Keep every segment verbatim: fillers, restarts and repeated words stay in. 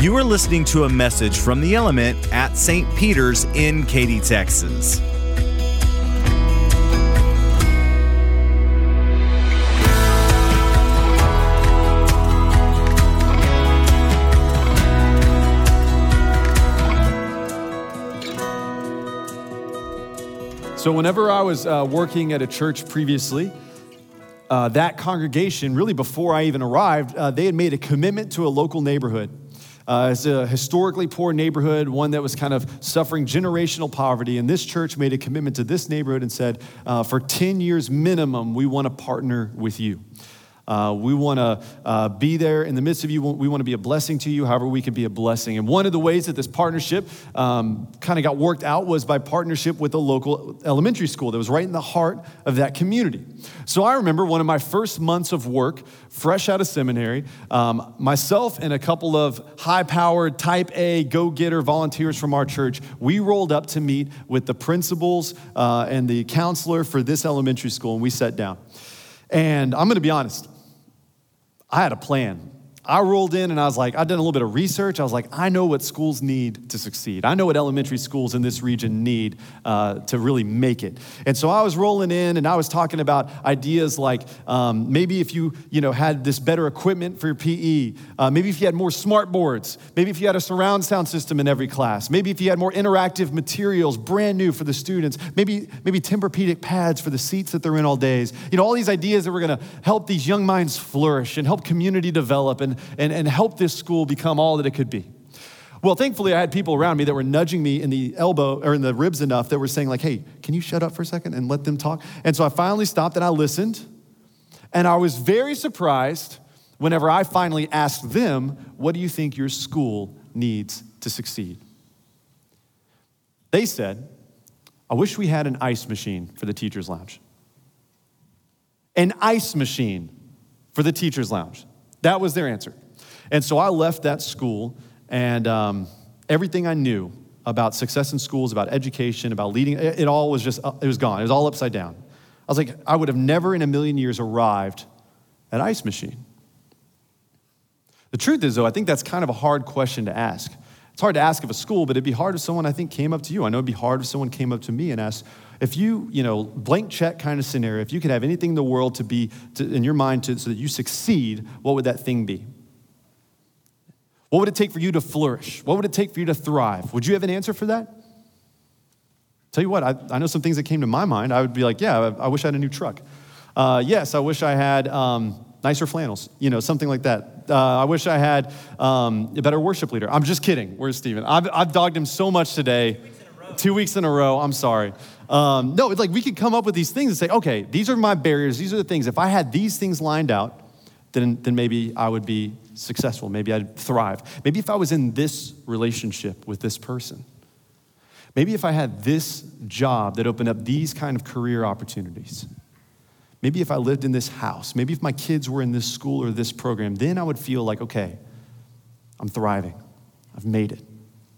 You are listening to a message from The Element at Saint Peter's in Katy, Texas. So whenever I was uh, working at a church previously, uh, that congregation, really before I even arrived, uh, they had made a commitment to a local neighborhood. Uh, it's a historically poor neighborhood, one that was kind of suffering generational poverty. And this church made a commitment to this neighborhood and said, uh, for ten years minimum, we want to partner with you. Uh, we want to uh, be there in the midst of you. We want to be a blessing to you, however we can be a blessing. And one of the ways that this partnership um, kind of got worked out was by partnership with a local elementary school that was right in the heart of that community. So I remember one of my first months of work, fresh out of seminary, um, myself and a couple of high-powered type A go-getter volunteers from our church, we rolled up to meet with the principals uh, and the counselor for this elementary school, and we sat down. And I'm going to be honest, I had a plan. I rolled in and I was like, I'd done a little bit of research. I was like, I know what schools need to succeed. I know what elementary schools in this region need uh, to really make it. And so I was rolling in and I was talking about ideas like um, maybe if you, you know, had this better equipment for your P E, uh, maybe if you had more smart boards, maybe if you had a surround sound system in every class, maybe if you had more interactive materials, brand new for the students, maybe maybe Tempur-Pedic pads for the seats that they're in all days. You know, all these ideas that were going to help these young minds flourish and help community develop and And, and help this school become all that it could be. Well, thankfully, I had people around me that were nudging me in the elbow or in the ribs enough that were saying like, hey, can you shut up for a second and let them talk? And so I finally stopped and I listened. And I was very surprised whenever I finally asked them, what do you think your school needs to succeed? They said, I wish we had an ice machine for the teacher's lounge. An ice machine for the teacher's lounge. That was their answer. And so I left that school, and um, everything I knew about success in schools, about education, about leading, it, it all was just, it was gone. It was all upside down. I was like, I would have never in a million years arrived at Ice Machine. The truth is, though, I think that's kind of a hard question to ask. It's hard to ask of a school, but it'd be hard if someone, I think, came up to you. I know it'd be hard if someone came up to me and asked, if you, you know, blank check kind of scenario, if you could have anything in the world to be, to, in your mind, to, so that you succeed, what would that thing be? What would it take for you to flourish? What would it take for you to thrive? Would you have an answer for that? Tell you what, I, I know some things that came to my mind. I would be like, yeah, I, I wish I had a new truck. Uh, yes, I wish I had um, nicer flannels, you know, something like that. Uh, I wish I had um, a better worship leader. I'm just kidding. Where's Stephen? I've, I've dogged him so much today. Two weeks in a row, I'm sorry. Um, no, it's like we could come up with these things and say, okay, these are my barriers. These are the things. If I had these things lined out, then, then maybe I would be successful. Maybe I'd thrive. Maybe if I was in this relationship with this person. Maybe if I had this job that opened up these kind of career opportunities. Maybe if I lived in this house. Maybe if my kids were in this school or this program, then I would feel like, okay, I'm thriving. I've made it.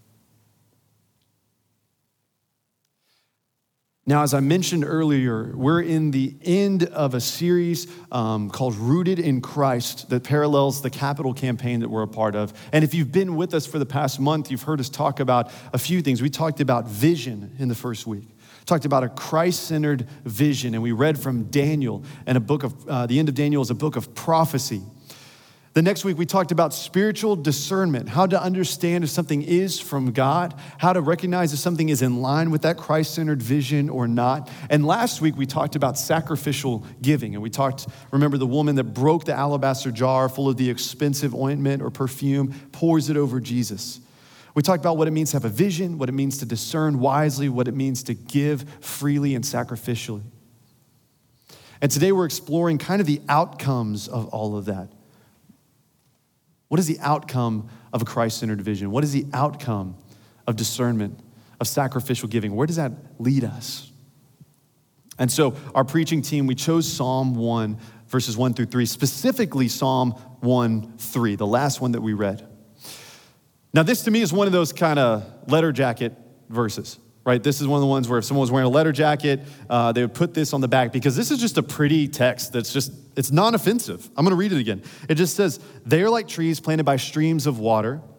Now, as I mentioned earlier, we're in the end of a series um, called Rooted in Christ that parallels the Capital campaign that we're a part of. And if you've been with us for the past month, you've heard us talk about a few things. We talked about vision in the first week. Talked about a Christ-centered vision, and we read from Daniel, and a book of, uh, the end of Daniel is a book of prophecy. The next week, we talked about spiritual discernment, how to understand if something is from God, how to recognize if something is in line with that Christ-centered vision or not. And last week, we talked about sacrificial giving. And we talked, remember the woman that broke the alabaster jar full of the expensive ointment or perfume, pours it over Jesus. We talked about what it means to have a vision, what it means to discern wisely, what it means to give freely and sacrificially. And today, we're exploring kind of the outcomes of all of that. What is the outcome of a Christ-centered vision? What is the outcome of discernment, of sacrificial giving? Where does that lead us? And so our preaching team, we chose Psalm one, verses one through three, specifically Psalm one, three, the last one that we read. Now this to me is one of those kind of letter jacket verses, right? This is one of the ones where if someone was wearing a letter jacket, uh, they would put this on the back because this is just a pretty text that's just, it's non-offensive. I'm going to read it again. It just says, they are like trees planted by streams of water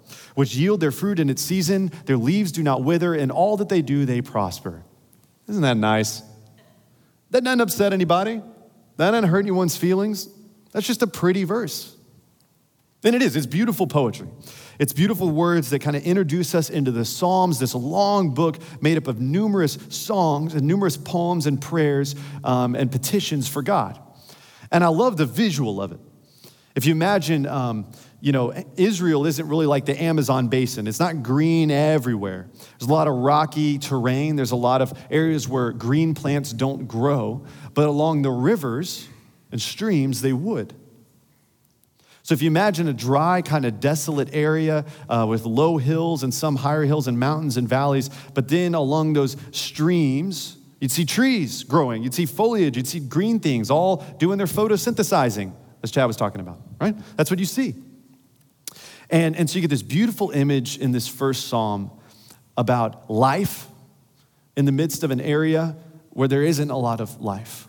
which yield their fruit in its season. Their leaves do not wither. In all that they do, they prosper. Isn't that nice? That doesn't upset anybody. That doesn't hurt anyone's feelings. That's just a pretty verse. And it is. It's beautiful poetry. It's beautiful words that kind of introduce us into the Psalms, this long book made up of numerous songs and numerous poems and prayers um, and petitions for God. And I love the visual of it. If you imagine, um, you know, Israel isn't really like the Amazon basin. It's not green everywhere. There's a lot of rocky terrain. There's a lot of areas where green plants don't grow. But along the rivers and streams, they would. So if you imagine a dry, kind of desolate area uh, with low hills and some higher hills and mountains and valleys, but then along those streams, you'd see trees growing. You'd see foliage. You'd see green things all doing their photosynthesizing, as Chad was talking about, right? That's what you see. And, and so you get this beautiful image in this first psalm about life in the midst of an area where there isn't a lot of life.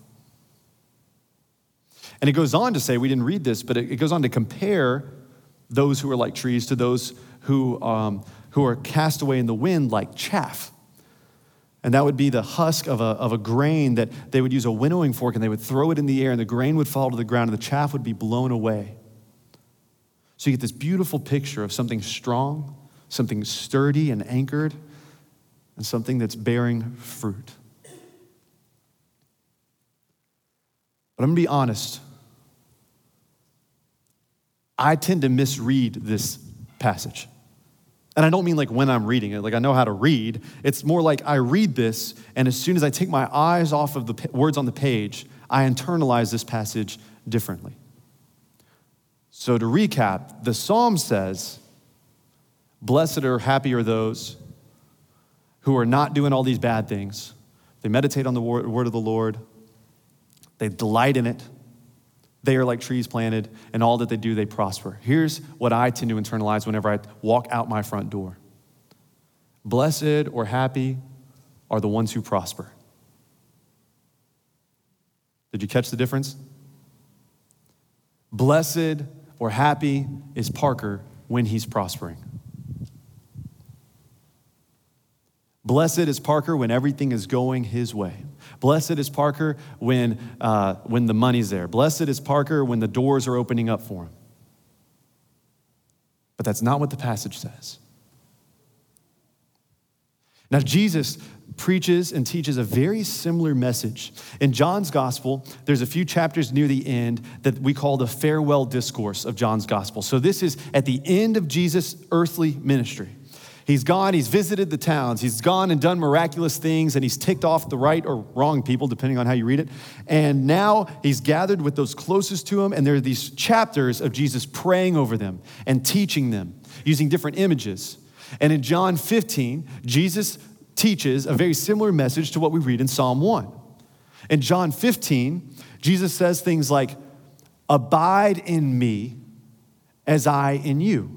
And it goes on to say, we didn't read this, but it, it goes on to compare those who are like trees to those who, um, who are cast away in the wind like chaff. And that would be the husk of a, of a grain that they would use a winnowing fork and they would throw it in the air and the grain would fall to the ground and the chaff would be blown away. So you get this beautiful picture of something strong, something sturdy and anchored, and something that's bearing fruit. But I'm gonna be honest. I tend to misread this passage. And I don't mean like when I'm reading it, like I know how to read. It's more like I read this, and as soon as I take my eyes off of the words on the page, I internalize this passage differently. So to recap, the psalm says, blessed or happy are those who are not doing all these bad things. They meditate on the word of the Lord. They delight in it. They are like trees planted, and all that they do, they prosper. Here's what I tend to internalize whenever I walk out my front door. Blessed or happy are the ones who prosper. Did you catch the difference? Blessed or happy is Parker when he's prospering. Blessed is Parker when everything is going his way. Blessed is Parker when, uh, when the money's there. Blessed is Parker when the doors are opening up for him. But that's not what the passage says. Now, Jesus preaches and teaches a very similar message. In John's gospel, there's a few chapters near the end that we call the farewell discourse of John's gospel. So this is at the end of Jesus' earthly ministry. He's gone, he's visited the towns, he's gone and done miraculous things, and he's ticked off the right or wrong people, depending on how you read it. And now he's gathered with those closest to him, and there are these chapters of Jesus praying over them and teaching them using different images. And in John fifteen, Jesus teaches a very similar message to what we read in Psalm one. In John fifteen, Jesus says things like, abide in me as I in you.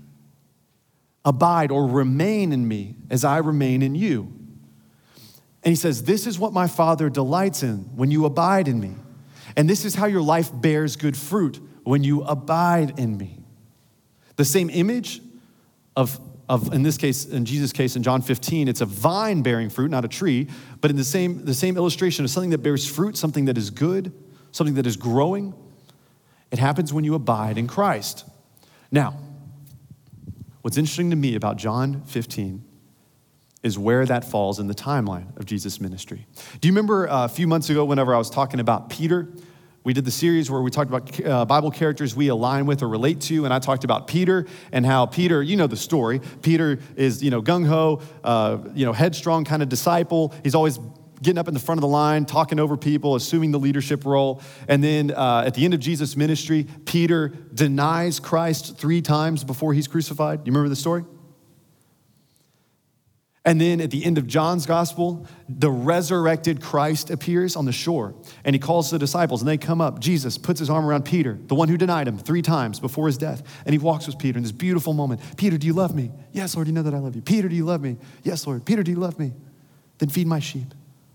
Abide or remain in me as I remain in you. And he says, this is what my Father delights in when you abide in me. And this is how your life bears good fruit when you abide in me. The same image of, of in this case, in Jesus' case, in John fifteen, it's a vine bearing fruit, not a tree, but in the same, the same illustration of something that bears fruit, something that is good, something that is growing. It happens when you abide in Christ. Now, what's interesting to me about John fifteen is where that falls in the timeline of Jesus' ministry. Do you remember uh, a few months ago whenever I was talking about Peter? We did the series where we talked about uh, Bible characters we align with or relate to, and I talked about Peter and how Peter, you know the story. Peter is, you know, gung-ho, uh, you know, headstrong kind of disciple. He's always getting up in the front of the line, talking over people, assuming the leadership role. And then uh, at the end of Jesus' ministry, Peter denies Christ three times before he's crucified. You remember the story? And then at the end of John's gospel, the resurrected Christ appears on the shore, and he calls the disciples, and they come up. Jesus puts his arm around Peter, the one who denied him three times before his death, and he walks with Peter in this beautiful moment. Peter, do you love me? Yes, Lord, you know that I love you. Peter, do you love me? Yes, Lord. Peter, do you love me? Then feed my sheep.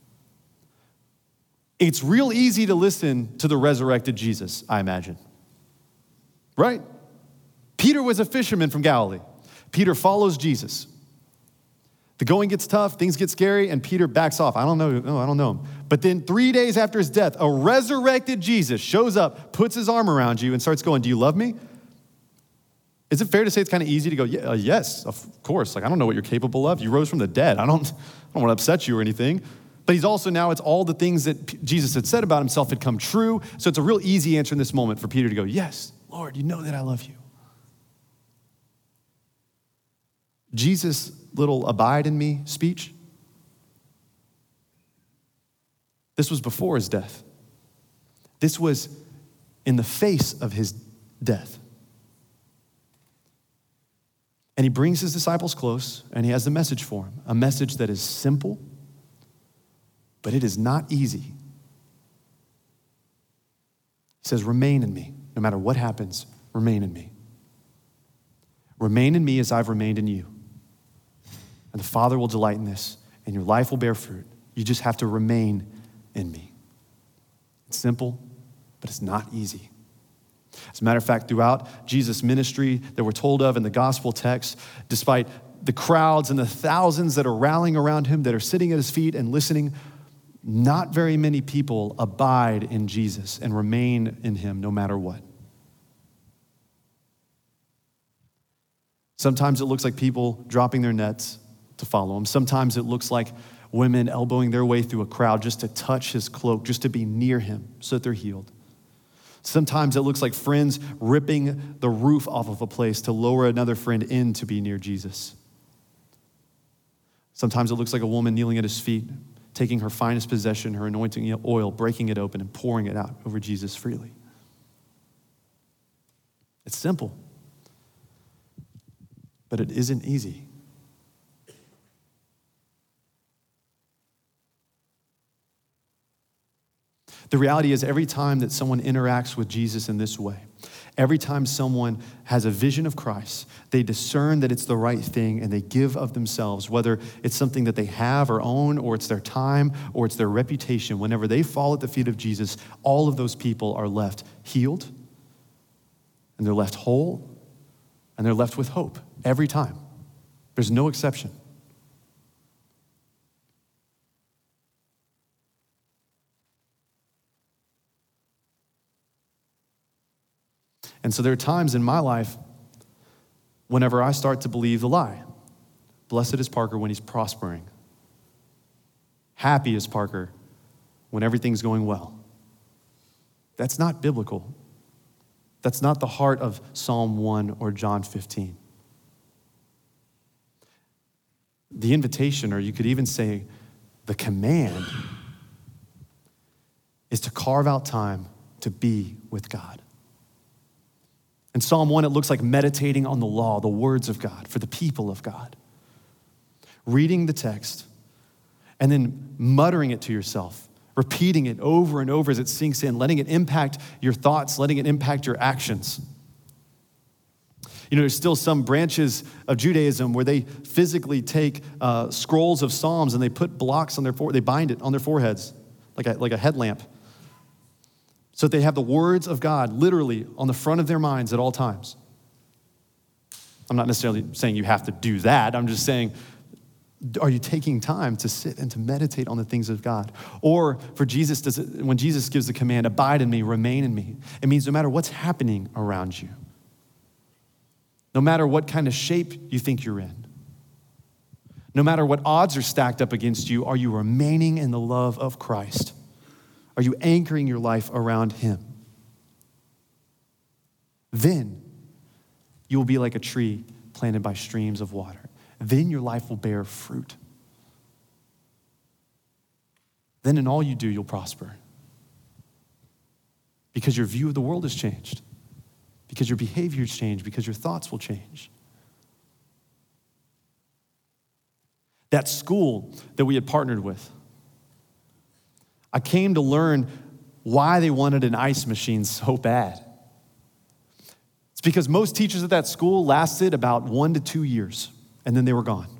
It's real easy to listen to the resurrected Jesus, I imagine. Right? Peter was a fisherman from Galilee. Peter follows Jesus. The going gets tough, things get scary, and Peter backs off. I don't know, no, I don't know him. But then three days after his death, a resurrected Jesus shows up, puts his arm around you, and starts going, do you love me? Is it fair to say it's kind of easy to go, yeah, uh, yes, of course. Like, I don't know what you're capable of. You rose from the dead. I don't, I don't want to upset you or anything. But he's also now, it's all the things that P- Jesus had said about himself had come true. So it's a real easy answer in this moment for Peter to go, yes, Lord, you know that I love you. Jesus' little abide in me speech, this was before his death. This was in the face of his death. And he brings his disciples close, and he has the message for them, a message that is simple, but it is not easy. He says, remain in me. No matter what happens, remain in me. Remain in me as I've remained in you. And the Father will delight in this, and your life will bear fruit. You just have to remain in me. It's simple, but it's not easy. As a matter of fact, throughout Jesus' ministry that we're told of in the gospel text, despite the crowds and the thousands that are rallying around him, that are sitting at his feet and listening, not very many people abide in Jesus and remain in him no matter what. Sometimes it looks like people dropping their nets to follow him. Sometimes it looks like women elbowing their way through a crowd just to touch his cloak, just to be near him so that they're healed. Sometimes it looks like friends ripping the roof off of a place to lower another friend in to be near Jesus. Sometimes it looks like a woman kneeling at his feet, taking her finest possession, her anointing oil, breaking it open and pouring it out over Jesus freely. It's simple, but it isn't easy. The reality is every time that someone interacts with Jesus in this way, every time someone has a vision of Christ, they discern that it's the right thing and they give of themselves, whether it's something that they have or own, or it's their time, or it's their reputation. Whenever they fall at the feet of Jesus, all of those people are left healed, and they're left whole, and they're left with hope every time. There's no exception. And so there are times in my life whenever I start to believe the lie. Blessed is Parker when he's prospering. Happy is Parker when everything's going well. That's not biblical. That's not the heart of Psalm one or John fifteen. The invitation, or you could even say the command, is to carve out time to be with God. In Psalm one, it looks like meditating on the law, the words of God, for the people of God. Reading the text, and then muttering it to yourself, repeating it over and over as it sinks in, letting it impact your thoughts, letting it impact your actions. You know, there's still some branches of Judaism where they physically take uh, scrolls of Psalms and they put blocks on their forehead, they bind it on their foreheads, like a, like a headlamp, so that they have the words of God literally on the front of their minds at all times. I'm not necessarily saying you have to do that. I'm just saying, are you taking time to sit and to meditate on the things of God? Or for Jesus, does it, when Jesus gives the command, abide in me, remain in me, it means no matter what's happening around you, no matter what kind of shape you think you're in, no matter what odds are stacked up against you, are you remaining in the love of Christ? Are you anchoring your life around him? Then you will be like a tree planted by streams of water. Then your life will bear fruit. Then in all you do, you'll prosper. Because your view of the world has changed. Because your behavior has changed. Because your thoughts will change. That school that we had partnered with, I came to learn why they wanted an ice machine so bad. It's because most teachers at that school lasted about one to two years, and then they were gone.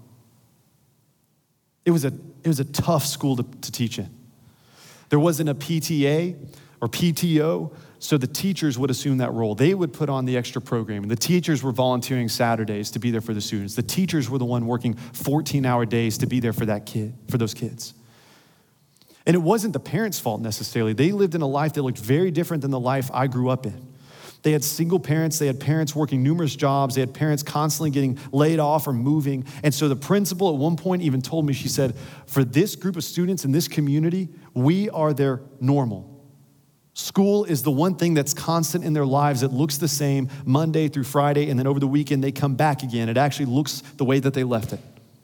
It was a, it was a tough school to, to teach in. There wasn't a P T A or P T O So the teachers would assume that role. They would put on the extra programming. The teachers were volunteering Saturdays to be there for the students. The teachers were the one working fourteen-hour days to be there for that kid, for those kids. And it wasn't the parents' fault necessarily. They lived in a life that looked very different than the life I grew up in. They had single parents. They had parents working numerous jobs. They had parents constantly getting laid off or moving. And so the principal at one point even told me, she said, for this group of students in this community, we are their normal. School is the one thing that's constant in their lives. It looks the same Monday through Friday, and then over the weekend they come back again. It actually looks the way that they left it.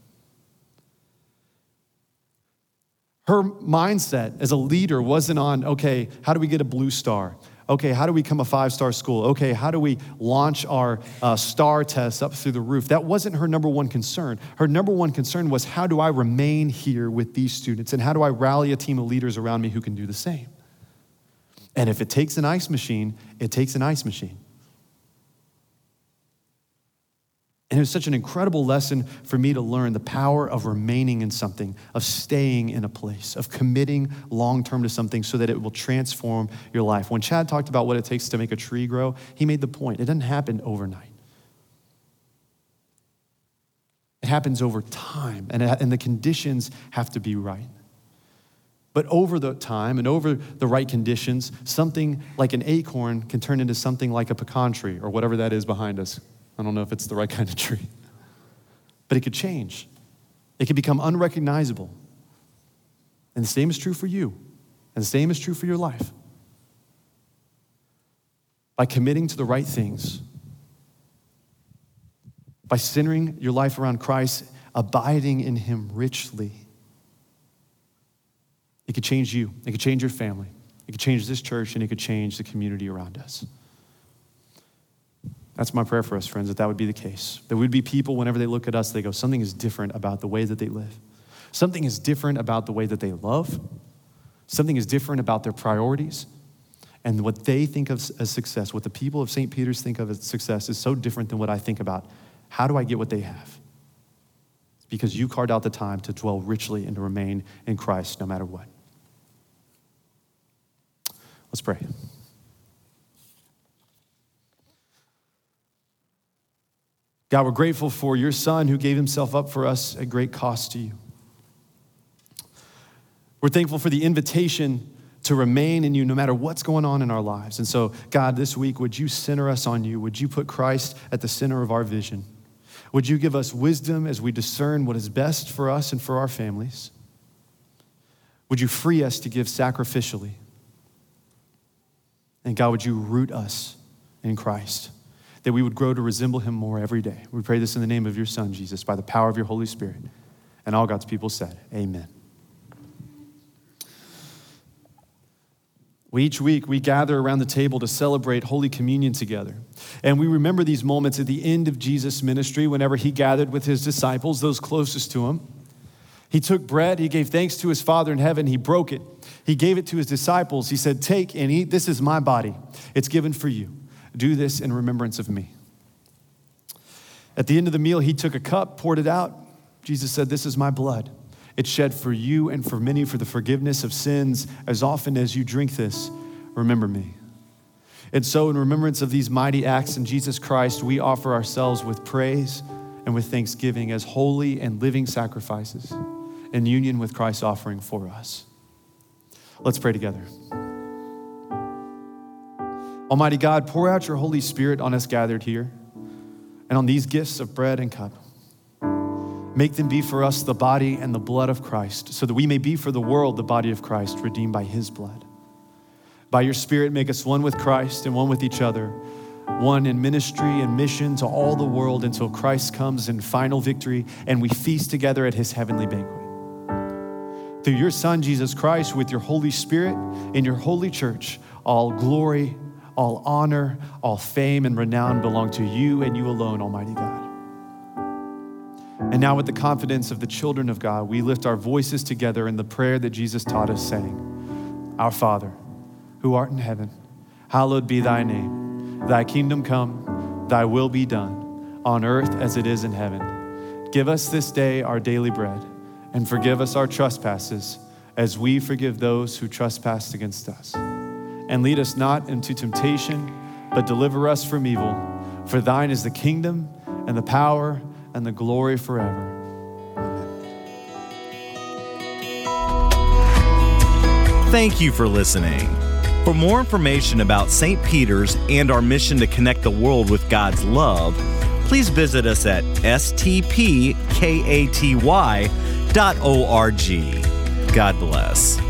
Her mindset as a leader wasn't on, okay, how do we get a blue star? Okay, how do we become a five-star school? Okay, how do we launch our uh, STAR test up through the roof? That wasn't her number one concern. Her number one concern was, how do I remain here with these students? And how do I rally a team of leaders around me who can do the same? And if it takes an ice machine, it takes an ice machine. And it was such an incredible lesson for me to learn the power of remaining in something, of staying in a place, of committing long-term to something so that it will transform your life. When Chad talked about what it takes to make a tree grow, he made the point, it doesn't happen overnight. It happens over time, and, it, and the conditions have to be right. But over the time and over the right conditions, something like an acorn can turn into something like a pecan tree or whatever that is behind us. I don't know if it's the right kind of tree. But it could change. It could become unrecognizable. And the same is true for you. And the same is true for your life. By committing to the right things, by centering your life around Christ, abiding in him richly, it could change you. It could change your family. It could change this church, and it could change the community around us. That's my prayer for us, friends, that that would be the case. That we'd be people, whenever they look at us, they go, something is different about the way that they live. Something is different about the way that they love. Something is different about their priorities. And what they think of as success, what the people of Saint Peter's think of as success, is so different than what I think about. How do I get what they have? It's because you carved out the time to dwell richly and to remain in Christ no matter what. Let's pray. God, we're grateful for your Son who gave himself up for us at great cost to you. We're thankful for the invitation to remain in you no matter what's going on in our lives. And so, God, this week, would you center us on you? Would you put Christ at the center of our vision? Would you give us wisdom as we discern what is best for us and for our families? Would you free us to give sacrificially? And God, would you root us in Christ, that we would grow to resemble him more every day. We pray this in the name of your Son, Jesus, by the power of your Holy Spirit. And all God's people said, amen. We, each week, we gather around the table to celebrate Holy Communion together. And we remember these moments at the end of Jesus' ministry whenever he gathered with his disciples, those closest to him. He took bread, he gave thanks to his Father in heaven, he broke it. He gave it to his disciples. He said, take and eat, this is my body. It's given for you. Do this in remembrance of me. At the end of the meal, he took a cup, poured it out. Jesus said, this is my blood. It's shed for you and for many for the forgiveness of sins. As often as you drink this, remember me. And so in remembrance of these mighty acts in Jesus Christ, we offer ourselves with praise and with thanksgiving as holy and living sacrifices in union with Christ's offering for us. Let's pray together. Almighty God, pour out your Holy Spirit on us gathered here and on these gifts of bread and cup. Make them be for us the body and the blood of Christ, so that we may be for the world the body of Christ, redeemed by his blood. By your Spirit, make us one with Christ and one with each other, one in ministry and mission to all the world until Christ comes in final victory and we feast together at his heavenly banquet. Through your Son, Jesus Christ, with your Holy Spirit in your holy church, all glory, all honor, all fame and renown belong to you and you alone, Almighty God. And now with the confidence of the children of God, we lift our voices together in the prayer that Jesus taught us, saying, Our Father, who art in heaven, hallowed be thy name. Thy kingdom come, thy will be done, on earth as it is in heaven. Give us this day our daily bread, and forgive us our trespasses as we forgive those who trespass against us. and lead us not into temptation, but deliver us from evil. For thine is the kingdom and the power and the glory forever. Thank you for listening. For more information about Saint Peter's and our mission to connect the world with God's love, please visit us at s t p katy dot org. God bless.